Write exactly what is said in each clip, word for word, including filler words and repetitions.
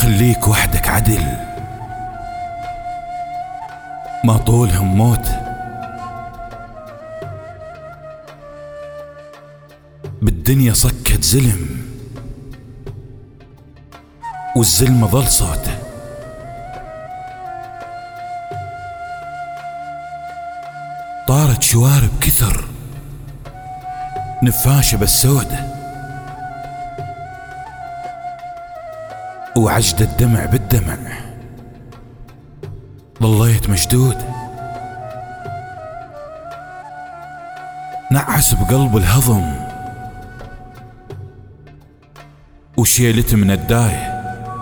خليك وحدك عدل، ما طولهم موت. بالدنيا صكت زلم، والزلمة ظل صوته. طارت شوارب كثر، نفاشة بالسودة، وعجد الدمع بالدمع. ظليت مشدود، نعس بقلب الهضم، وشيلت من الداية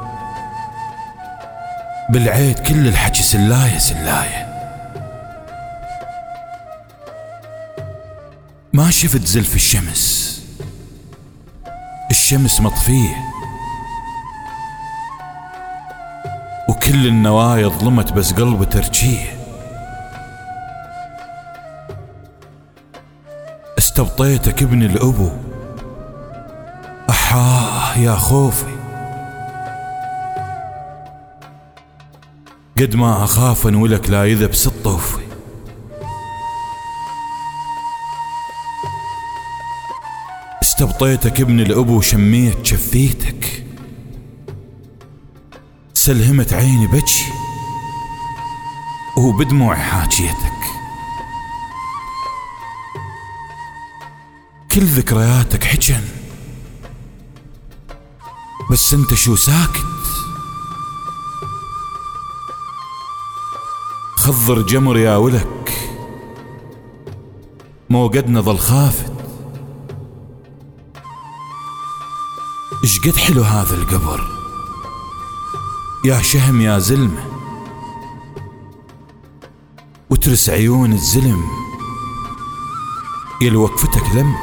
بالعيد كل الحكي سلاية سلاية. ما شفت زلف الشمس، الشمس مطفيه، وكل النوايا ظلمت بس قلب ترجيه. استبطيتك ابن الأبو، أحاه يا خوفي، قد ما أخاف أنولك لا يذب ست طوفي. استبطيتك ابن الأبو، شميت شفيتك، سلهمت عيني بجي وبدموع حاجيتك. كل ذكرياتك حجن، بس انت شو ساكت. خضر جمر يا ولك، موقدنا ظل خافت. اش قد حلو هذا القبر يا شهم يا زلمة، وترس عيون الزلم يل وقفتك لم.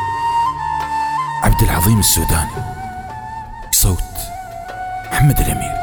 عبد العظيم السوداني، صوت محمد الأمير.